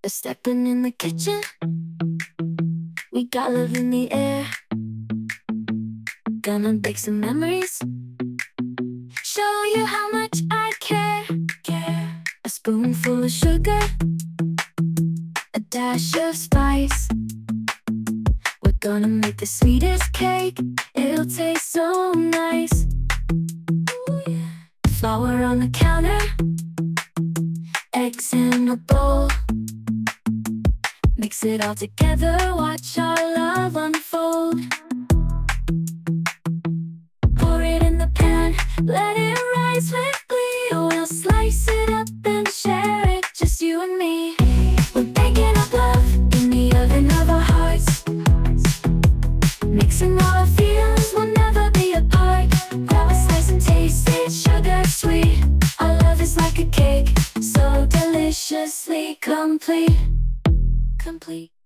We're stepping in the kitchen, we got love in the air. Gonna bake some memories, show you how much I care. A spoonful of sugar, a dash of spice. We're gonna make the sweetest cake, it'll taste so nice. Ooh, yeah. Flour on the counter, eggs in a bowl. Mix it all together, watch our love unfold. Pour it in the pan, let it rise with glee. We'll slice it up and share it, just you and me. We're baking up love in the oven of our hearts, mixing all our feelings, we'll never be apart. Grab a slice and taste it, sugar sweet. Our love is like a cake, so deliciously complete.